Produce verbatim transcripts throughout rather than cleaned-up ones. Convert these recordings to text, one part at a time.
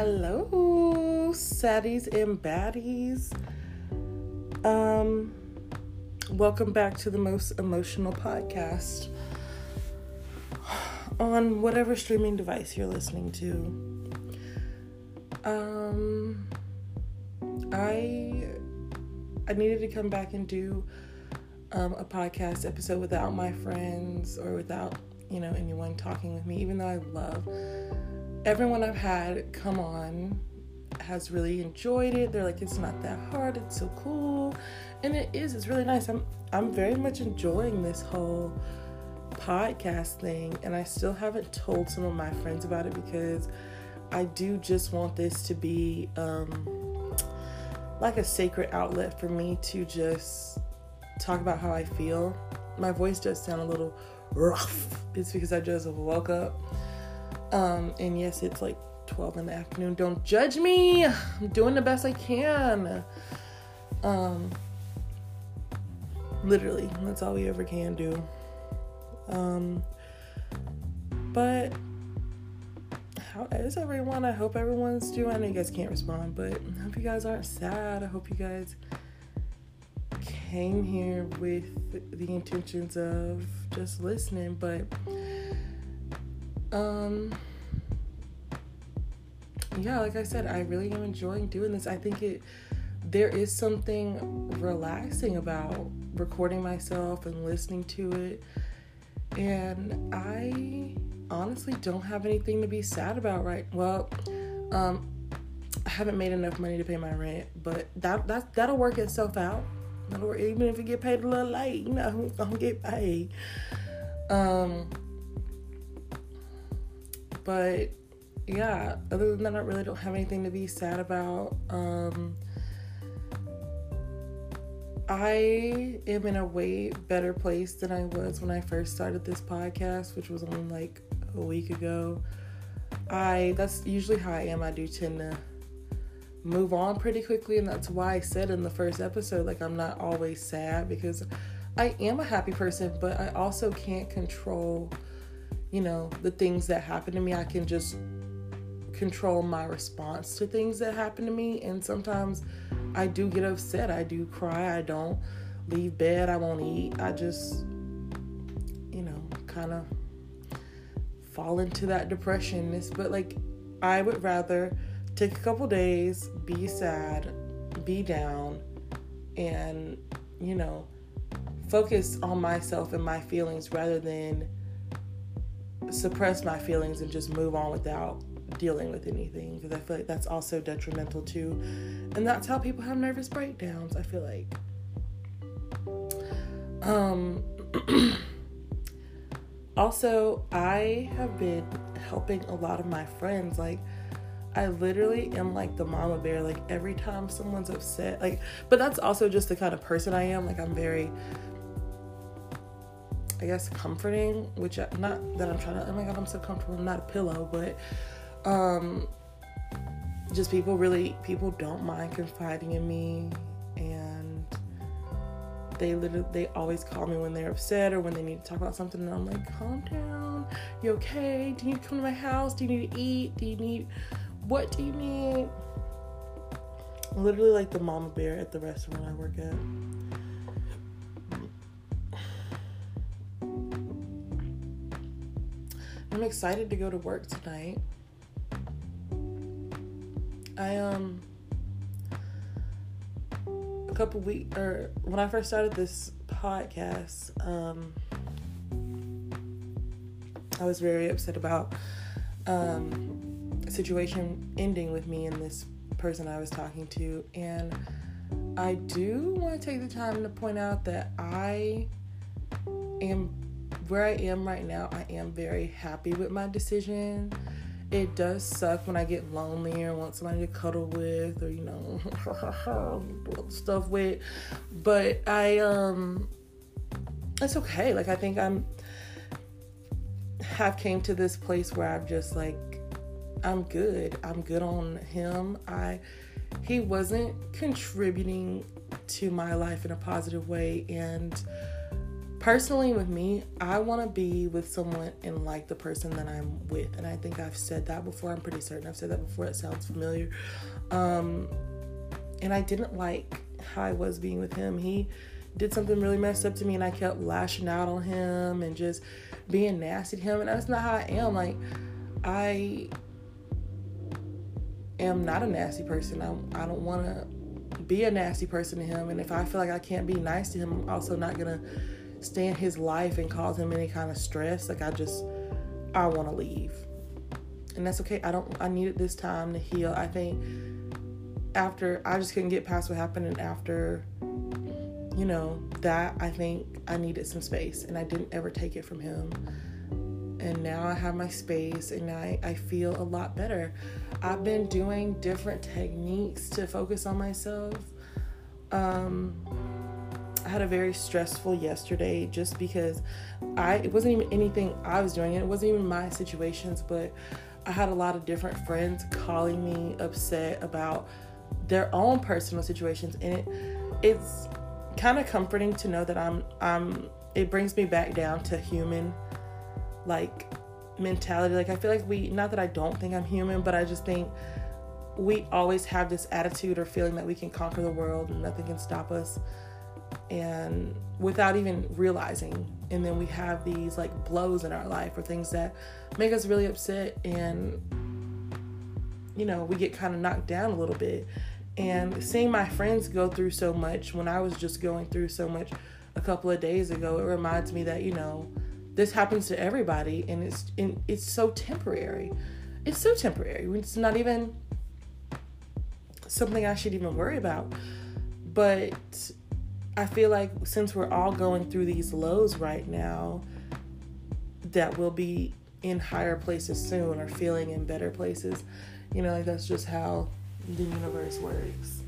Hello, saddies and baddies. Um, welcome back to the most emotional podcast on whatever streaming device you're listening to. Um, I I needed to come back and do um, a podcast episode without my friends or without, you know, anyone talking with me, even though I love everyone I've had come on has really enjoyed it. They're like, it's not that hard, it's so cool. And it is, it's really nice. I'm I'm very much enjoying this whole podcast thing, and I still haven't told some of my friends about it because I do just want this to be um like a sacred outlet for me to just talk about how I feel. My voice does sound a little rough. It's because I just woke up. Um, and yes, it's like twelve in the afternoon. Don't judge me. I'm doing the best I can. Um, literally, that's all we ever can do. Um, but how is everyone? I hope everyone's doing. I know you guys can't respond, but I hope you guys aren't sad. I hope you guys came here with the intentions of just listening, but Um, yeah, like I said, I really am enjoying doing this. I think it, there is something relaxing about recording myself and listening to it. And I honestly don't have anything to be sad about, right? Well, um, I haven't made enough money to pay my rent, but that, that, that'll work itself out. That'll work, even if you get paid a little late, you know, I'm gonna get paid. Um, But yeah, other than that, I really don't have anything to be sad about. Um, I am in a way better place than I was when I first started this podcast, which was only like a week ago. I that's usually how I am. I do tend to move on pretty quickly, and that's why I said in the first episode, like, I'm not always sad, because I am a happy person, but I also can't control, you know, the things that happen to me. I can just control my response to things that happen to me. And sometimes I do get upset. I do cry. I don't leave bed. I won't eat. I just, you know, kind of fall into that depression. But like, I would rather take a couple days, be sad, be down, and, you know, focus on myself and my feelings rather than suppress my feelings and just move on without dealing with anything, because I feel like that's also detrimental too. And that's how people have nervous breakdowns, I feel like. Um also, I have been helping a lot of my friends. Like, I literally am like the mama bear. Like, every time someone's upset, like, but that's also just the kind of person I am. Like, I'm very, I guess, comforting, which I, not that I'm trying to, oh my God, I'm so comfortable, I'm not a pillow, but um, just people really, people don't mind confiding in me, and they literally, they always call me when they're upset or when they need to talk about something, and I'm like, calm down, you okay? Do you need to come to my house? Do you need to eat? Do you need, what do you need? Literally like the mama bear at the restaurant I work at. I'm excited to go to work tonight. I, um, a couple weeks, or when I first started this podcast, um, I was very upset about, um, a situation ending with me and this person I was talking to. And I do want to take the time to point out that I am where I am right now. I am very happy with my decision. It does suck when I get lonely or want somebody to cuddle with, or, you know, stuff with, but I, um, it's okay. Like, I think I'm, have came to this place where I'm just like, I'm good. I'm good on him. I, he wasn't contributing to my life in a positive way, and personally with me, I want to be with someone and like the person that I'm with. And I think I've said that before. I'm pretty certain I've said that before. It sounds familiar. Um, and I didn't like how I was being with him. He did something really messed up to me, and I kept lashing out on him and just being nasty to him. And that's not how I am. Like, I am not a nasty person. I, I don't want to be a nasty person to him. And if I feel like I can't be nice to him, I'm also not going to stay in his life and cause him any kind of stress. Like, I just, I want to leave. And that's okay. I don't, I needed this time to heal. I think after, I just couldn't get past what happened. And after, you know, that, I think I needed some space, and I didn't ever take it from him. And now I have my space, and I, I feel a lot better. I've been doing different techniques to focus on myself. Um, I had a very stressful yesterday just because I, it wasn't even anything I was doing. It wasn't even my situations, but I had a lot of different friends calling me upset about their own personal situations. And it, it's kind of comforting to know that I'm, I'm, it brings me back down to human, like, mentality. Like, I feel like we, not that I don't think I'm human, but I just think we always have this attitude or feeling that we can conquer the world and nothing can stop us, and without even realizing. And then we have these like blows in our life or things that make us really upset, and you know, we get kind of knocked down a little bit. And seeing my friends go through so much when I was just going through so much a couple of days ago, it reminds me that, you know, this happens to everybody, and it's and it's so temporary. It's so temporary. It's not even something I should even worry about. But I feel like since we're all going through these lows right now, that we'll be in higher places soon, or feeling in better places. You know, like, that's just how the universe works.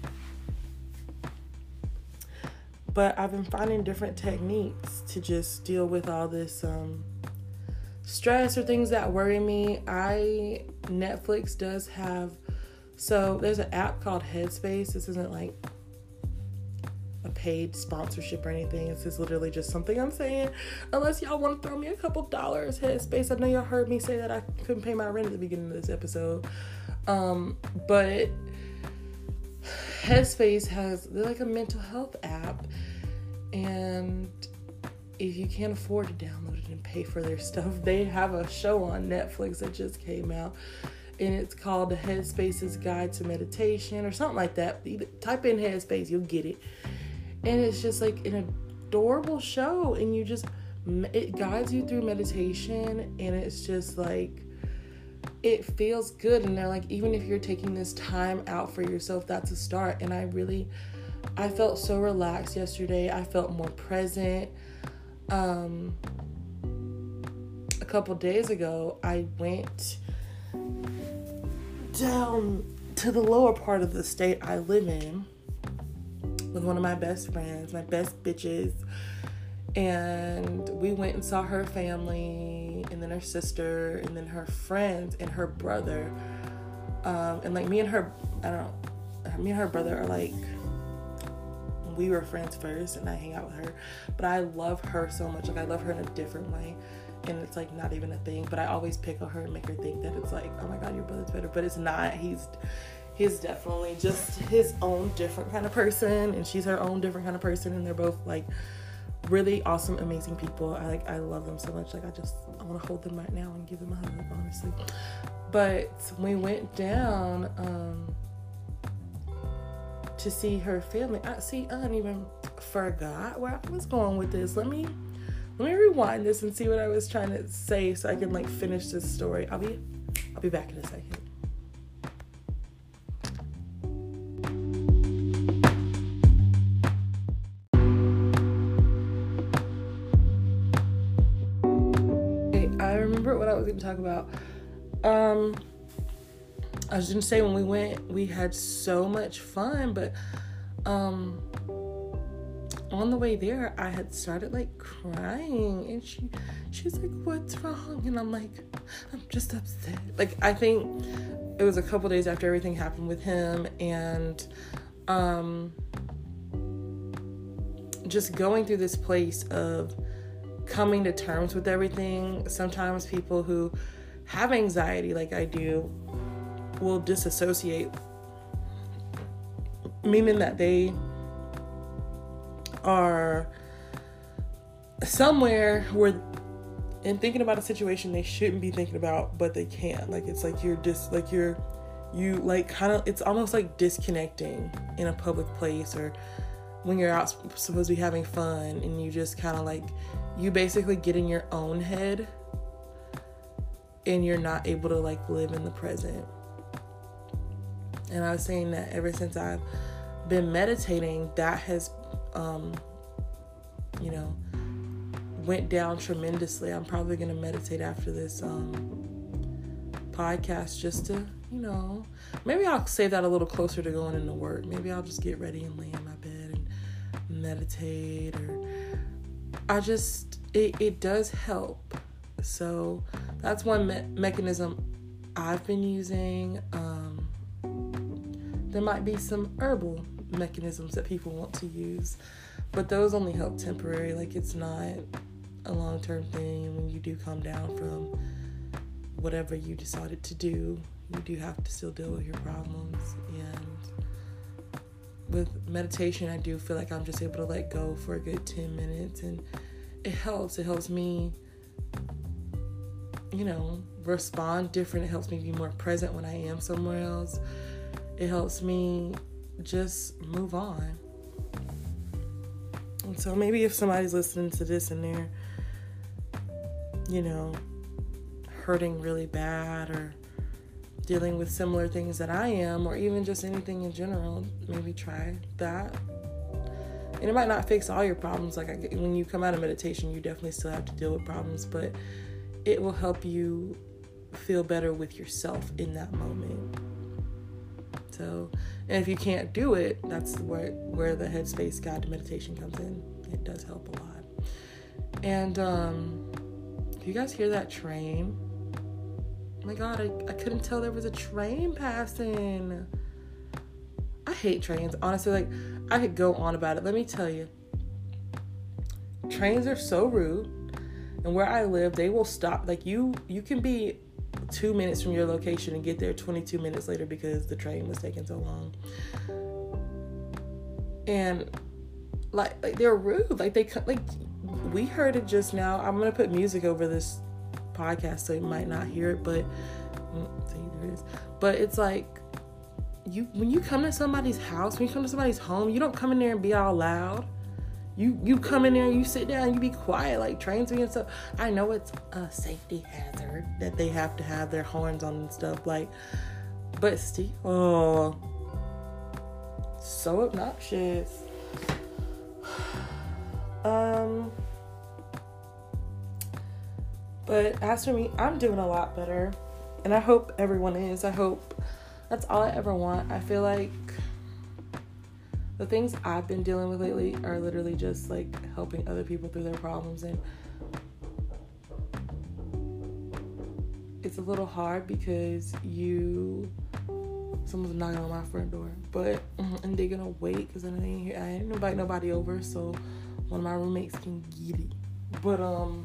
But I've been finding different techniques to just deal with all this um, stress or things that worry me. I, Netflix does have, so there's an app called Headspace. This isn't like a paid sponsorship or anything. It's just literally just something I'm saying. Unless y'all want to throw me a couple dollars, Headspace. I know y'all heard me say that I couldn't pay my rent at the beginning of this episode. Um, but Headspace has, they're like a mental health app, and if you can't afford to download it and pay for their stuff, they have a show on Netflix that just came out, and it's called The Headspace's Guide to Meditation or something like that. Type in Headspace, you'll get it. And it's just like an adorable show, and you just, it guides you through meditation, and it's just like, it feels good. And they're like, even if you're taking this time out for yourself, that's a start. And I really, I felt so relaxed yesterday. I felt more present. Um, a couple days ago, I went down to the lower part of the state I live in with one of my best friends, my best bitches. And we went and saw her family, and then her sister, and then her friends and her brother. Um, and like me and her, I don't know, me and her brother are like, we were friends first, and I hang out with her. But I love her so much. Like, I love her in a different way. And it's like not even a thing. But I always pick on her and make her think that it's like, oh my God, your brother's better. But it's not. He's he's definitely just his own different kind of person, and she's her own different kind of person. And they're both like really awesome, amazing people. I like, I love them so much. Like, I just, I want to hold them right now and give them a hug, honestly. But we went down um, to see her family. I see, I didn't even forgot where I was going with this. Let me, let me rewind this and see what I was trying to say so I can like finish this story. I'll be, I'll be back in a second. What I was going to talk about. Um, I was going to say when we went, we had so much fun, but um, on the way there, I had started like crying, and she, she was like, "What's wrong?" And I'm like, "I'm just upset." Like, I think it was a couple days after everything happened with him, and um, just going through this place of coming to terms with everything. Sometimes people who have anxiety like I do will disassociate, meaning that they are somewhere where and thinking about a situation they shouldn't be thinking about, but they can't. Like, it's like you're just like you're you like kind of it's almost like disconnecting in a public place, or when you're out supposed to be having fun and you just kind of like you basically get in your own head and you're not able to like live in the present. And I was saying that ever since I've been meditating, that has um you know went down tremendously. I'm probably going to meditate after this um podcast just to, you know, maybe I'll save that a little closer to going into work. Maybe I'll just get ready and lay in my bed and meditate, or I just it, it does help. So that's one me- mechanism I've been using. Um, there might be some herbal mechanisms that people want to use, but those only help temporary. Like, it's not a long-term thing. When you do come down from whatever you decided to do, you do have to still deal with your problems. And with meditation, I do feel like I'm just able to let go for a good ten minutes, and it helps. It helps me, you know, respond different. It helps me be more present when I am somewhere else. It helps me just move on. And so maybe if somebody's listening to this and they're, you know, hurting really bad or dealing with similar things that I am, or even just anything in general, maybe try that. And it might not fix all your problems. Like, I, when you come out of meditation, you definitely still have to deal with problems, but it will help you feel better with yourself in that moment. So, and if you can't do it, that's where where the Headspace Guide to Meditation comes in. It does help a lot. And um, if you guys hear that train, oh my God, I, I couldn't tell there was a train passing. I hate trains. Honestly, like, I could go on about it. Let me tell you. Trains are so rude. And where I live, they will stop. Like, you you can be two minutes from your location and get there twenty-two minutes later because the train was taking so long. And like, like they're rude. Like, they like we heard it just now. I'm gonna put music over this podcast so you might not hear it, but see, there it is. But it's like, you when you come to somebody's house, when you come to somebody's home, you don't come in there and be all loud. You you come in there and you sit down and you be quiet. Like, trains being stuff. I know it's a safety hazard that they have to have their horns on and stuff. Like, but still, oh, so obnoxious. Um, but as for me, I'm doing a lot better, and I hope everyone is. I hope that's all I ever want. I feel like the things I've been dealing with lately are literally just like helping other people through their problems, and it's a little hard because you someone's knocking on my front door, but and they're gonna wait because I ain't here. I ain't invite nobody over, so one of my roommates can get it. But um,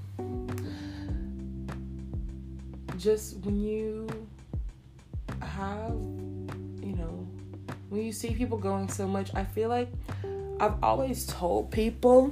just when you have, you know, when you see people going so much, I feel like I've always told people,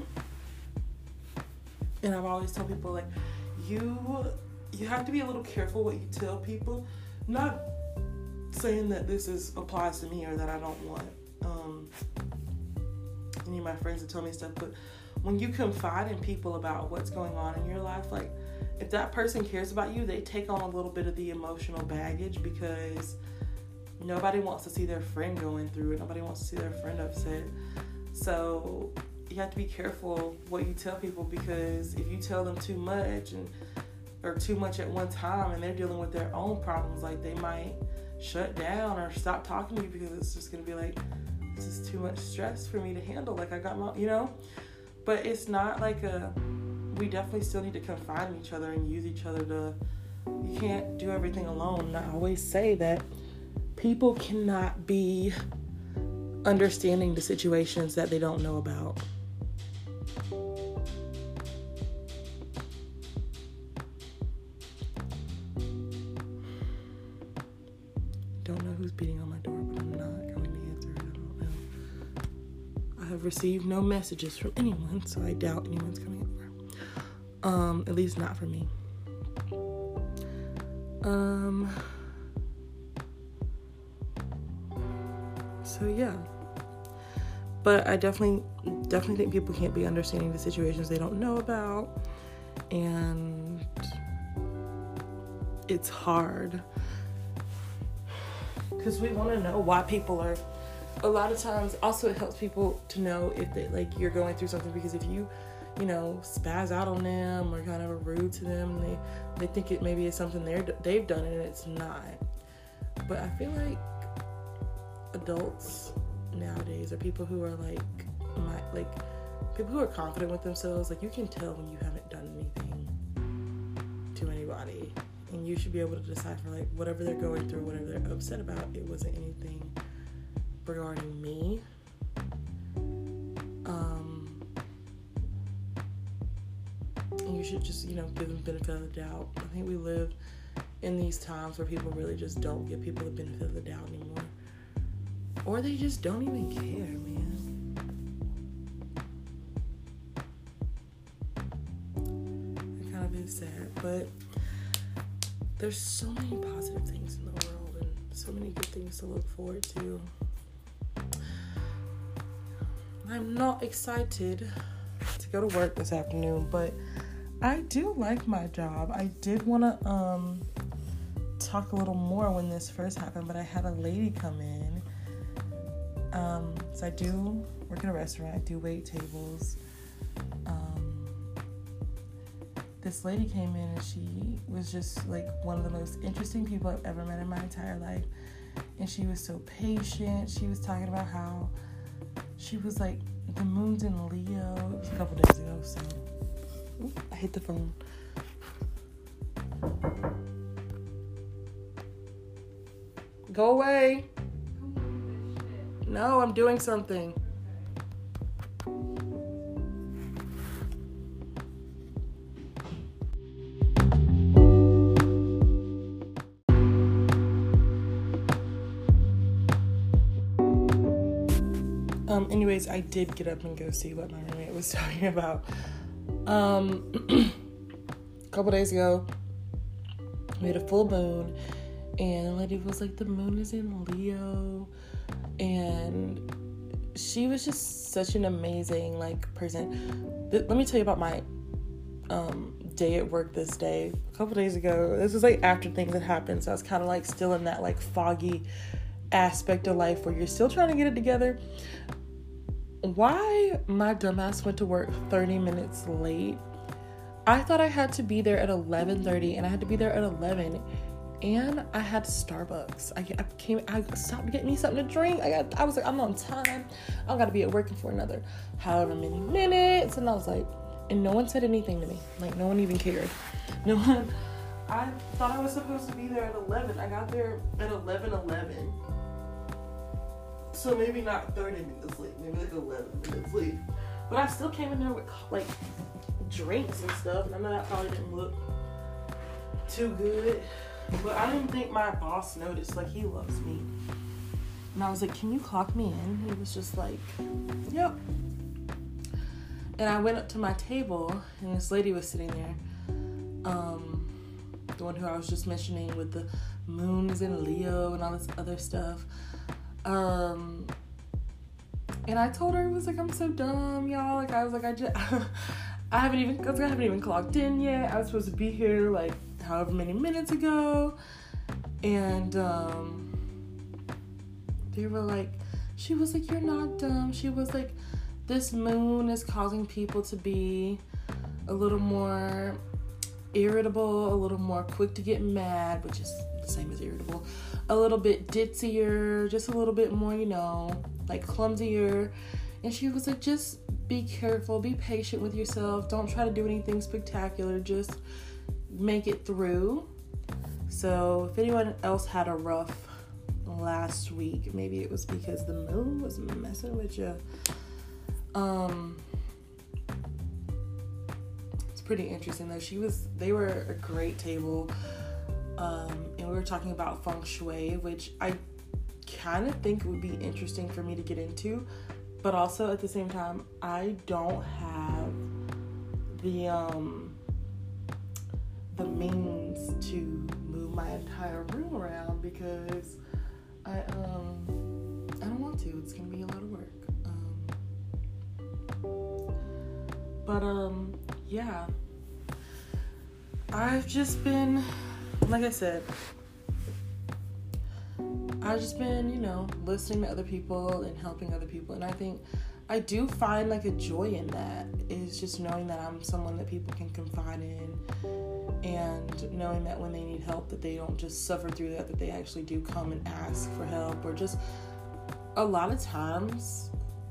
and I've always told people, like, you you have to be a little careful what you tell people. Not saying that this is applies to me or that I don't want um, any of my friends to tell me stuff, but when you confide in people about what's going on in your life, like, if that person cares about you, they take on a little bit of the emotional baggage, because nobody wants to see their friend going through it. Nobody wants to see their friend upset. So you have to be careful what you tell people, because if you tell them too much and or too much at one time and they're dealing with their own problems, like, they might shut down or stop talking to you because it's just going to be like, this is too much stress for me to handle. Like, I got my, you know, but it's not like a, we definitely still need to confide in each other and use each other to, you can't do everything alone. And I always say that people cannot be understanding the situations that they don't know about. don't know who's beating on my door, but I'm not going to answer it. I don't know. I have received no messages from anyone, so I doubt anyone's coming over. Um, at least not for me. Um, so yeah. But I definitely, definitely think people can't be understanding the situations they don't know about. And it's hard. Because we want to know why people are, a lot of times, also it helps people to know if they, like, you're going through something, because if you, you know, spaz out on them or kind of are rude to them, they, they think it maybe is something they're, they've done and it's not. But I feel like adults nowadays are people who are like, my, like, people who are confident with themselves. Like, you can tell when you haven't done anything to anybody. And you should be able to decipher, like, whatever they're going through, whatever they're upset about, it wasn't anything regarding me. Um, and you should just, you know, give them the benefit of the doubt. I think we live in these times where people really just don't give people the benefit of the doubt anymore. Or they just don't even care, man. It kind of is sad, but there's so many positive things in the world and so many good things to look forward to. I'm not excited to go to work this afternoon, but I do like my job. I did want to um, talk a little more when this first happened, but I had a lady come in. Um, so I do work in a restaurant. I do wait tables. Um, this lady came in and she was just like one of the most interesting people I've ever met in my entire life. And she was so patient. She was talking about how she was like, the moon's in Leo. It was a couple days ago, so Ooh, I hit the phone. Go away. No, I'm doing something. Um, anyways, I did get up and go see what my roommate was talking about. Um, a couple days ago, we had a full moon, and the lady was like, the moon is in Leo, and she was just such an amazing, like, person. Th- let me tell you about my um, day at work this day. A couple days ago, this was, like, after things had happened, so I was kind of, like, still in that, like, foggy aspect of life where you're still trying to get it together. Why my dumbass went to work thirty minutes late. I thought I had to be there at eleven thirty, and I had to be there at eleven, and I had Starbucks. I, I came, I stopped to get me something to drink. I got, I was like, I'm on time. I gotta be at work for another however many minutes, and I was like, and no one said anything to me. Like, no one even cared. No one. I thought I was supposed to be there at eleven. I got there at eleven eleven. So maybe not thirty minutes late, maybe like eleven minutes late. But I still came in there with like drinks and stuff, and I know that probably didn't look too good. But I didn't think my boss noticed. Like, he loves me. And I was like, can you clock me in? He was just like, yep. And I went up to my table, and this lady was sitting there. Um, the one who I was just mentioning with the moons in Leo and all this other stuff. Um, and I told her, it was like, I'm so dumb, y'all. Like, I was like, I just, I haven't even, cause I haven't even clocked in yet. I was supposed to be here, like, however many minutes ago. And, um, they were like, she was like, you're not dumb. She was like, this moon is causing people to be a little more irritable, a little more quick to get mad, which is the same as irritable, a little bit ditzier, just a little bit more, you know, like clumsier. And she was like, just be careful, be patient with yourself, don't try to do anything spectacular, just make it through. So if anyone else had a rough last week, maybe it was because the moon was messing with you. Um pretty interesting though. She was, they were a great table. Um, and we were talking about feng shui, which I kind of think would be interesting for me to get into, but also at the same time, I don't have the um the means to move my entire room around because I um I don't want to. It's gonna be a lot of work. Um, but um yeah, I've just been, like I said, I've just been, you know, listening to other people and helping other people. And I think I do find like a joy in that. It's just knowing that I'm someone that people can confide in, and knowing that when they need help, that they don't just suffer through that, that they actually do come and ask for help. Or just a lot of times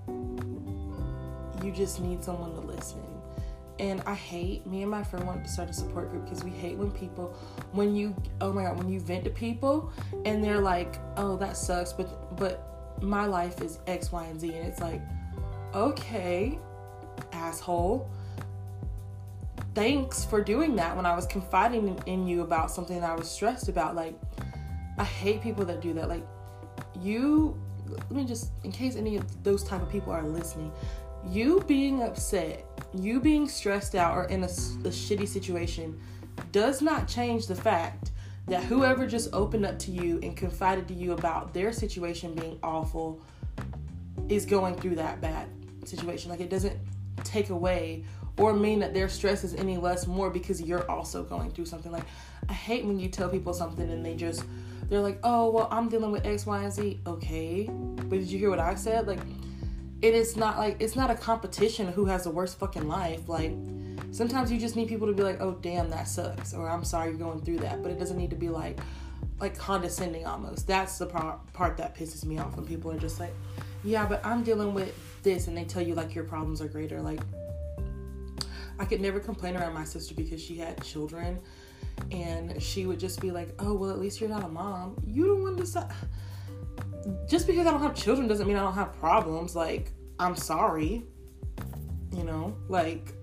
you just need someone to listen. And I hate, me and my friend wanted to start a support group because we hate when people, when you, oh my God, when you vent to people and they're like, oh, that sucks, but but my life is X, Y, and Z. And it's like, okay, asshole. Thanks for doing that when I was confiding in, in you about something that I was stressed about. Like, I hate people that do that. Like, you, let me just, in case any of those type of people are listening, you being upset, you being stressed out or in a, a shitty situation does not change the fact that whoever just opened up to you and confided to you about their situation being awful is going through that bad situation. Like, it doesn't take away or mean that their stress is any less more because you're also going through something. Like, I hate when you tell people something and they just, they're like, oh, well, I'm dealing with X, Y, and Z. Okay, but did you hear what I said? Like, it is not like, it's not a competition of who has the worst fucking life. Like, sometimes you just need people to be like, oh, damn, that sucks. Or I'm sorry you're going through that. But it doesn't need to be like, like condescending almost. That's the part, part that pisses me off when people are just like, yeah, but I'm dealing with this. And they tell you like your problems are greater. Like, I could never complain around my sister because she had children. And she would just be like, oh, well, at least you're not a mom. You don't want to decide. Just because I don't have children doesn't mean I don't have problems. Like, I'm sorry, you know, like,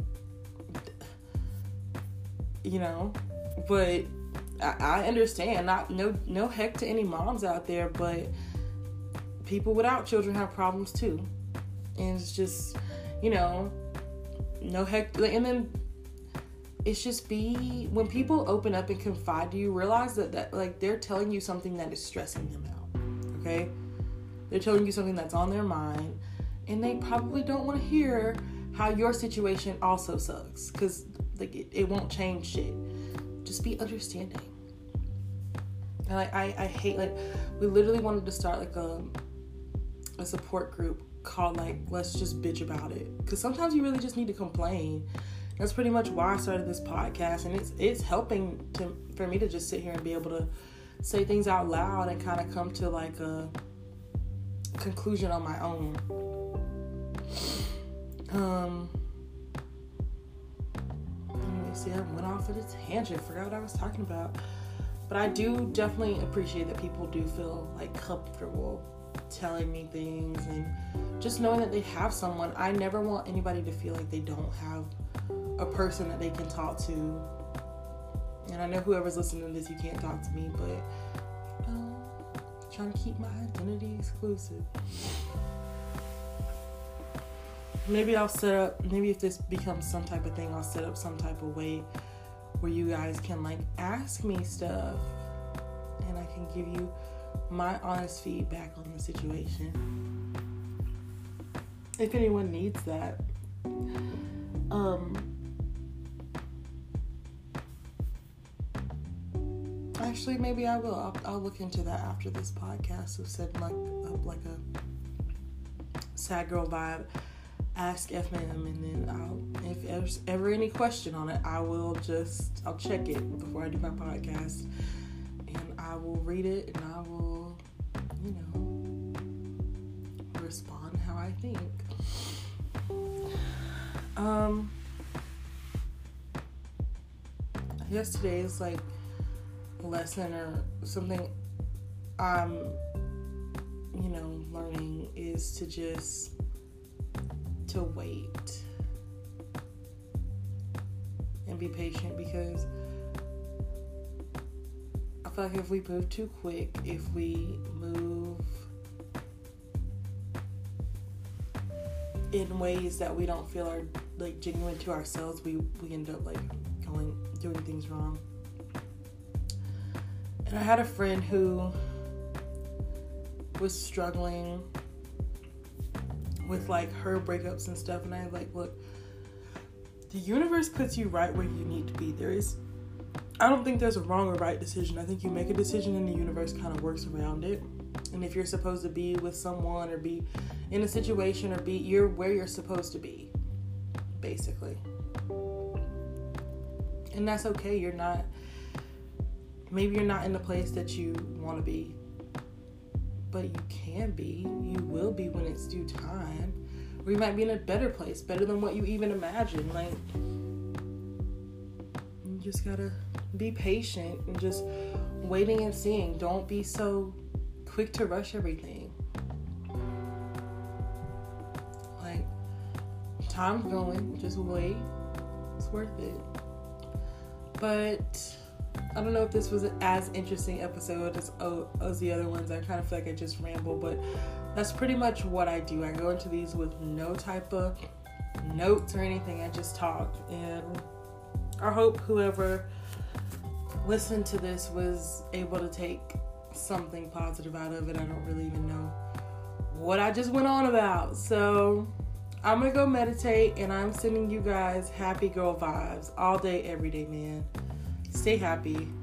you know, but I, I understand, not, no, no heck to any moms out there, but people without children have problems too. And it's just, you know, no heck, and then it's just be, when people open up and confide to you, realize that, that like, they're telling you something that is stressing them out. Okay, they're telling you something that's on their mind, and they probably don't want to hear how your situation also sucks, because like it, it won't change shit. Just be understanding. And like I, I hate, like, we literally wanted to start like a a support group called like Let's Just Bitch About It, because sometimes you really just need to complain. That's pretty much why I started this podcast, and it's it's helping to for me to just sit here and be able to say things out loud and kind of come to like a conclusion on my own. Um, let me see, I went off at a tangent, forgot what I was talking about. But I do definitely appreciate that people do feel like comfortable telling me things, and just knowing that they have someone. I never want anybody to feel like they don't have a person that they can talk to. And I know whoever's listening to this, you can't talk to me, but um, trying to keep my identity exclusive. Maybe I'll set up, maybe if this becomes some type of thing, I'll set up some type of way where you guys can like ask me stuff and I can give you my honest feedback on the situation. If anyone needs that. Um, Actually, maybe I will. I'll, I'll look into that after this podcast of setting like up like a sad girl vibe. Ask F M, and then I'll, if there's ever any question on it, I will just I'll check it before I do my podcast, and I will read it, and I will, you know, respond how I think. Um, I guess today is like lesson or something I'm, you know, learning is to just to wait and be patient, because feel like if we move too quick, if we move in ways that we don't feel are like genuine to ourselves, we, we end up like going, doing things wrong. And I had a friend who was struggling with like her breakups and stuff, and I was like, look, the universe puts you right where you need to be. There is, I don't think there's a wrong or right decision. I think you make a decision and the universe kind of works around it. And if you're supposed to be with someone or be in a situation or be, you're where you're supposed to be, basically. And that's okay. You're not, maybe you're not in the place that you want to be, but you can be. You will be when it's due time. Or you might be in a better place, better than what you even imagined. Like, you just gotta be patient and just waiting and seeing. Don't be so quick to rush everything. Like, time's going. Just wait. It's worth it. But I don't know if this was as interesting episode as, as the other ones. I kind of feel like I just ramble, but that's pretty much what I do. I go into these with no type of notes or anything. I just talk, and I hope whoever listened to this was able to take something positive out of it. I don't really even know what I just went on about. So I'm gonna go meditate, and I'm sending you guys happy girl vibes all day, every day, man. Stay happy.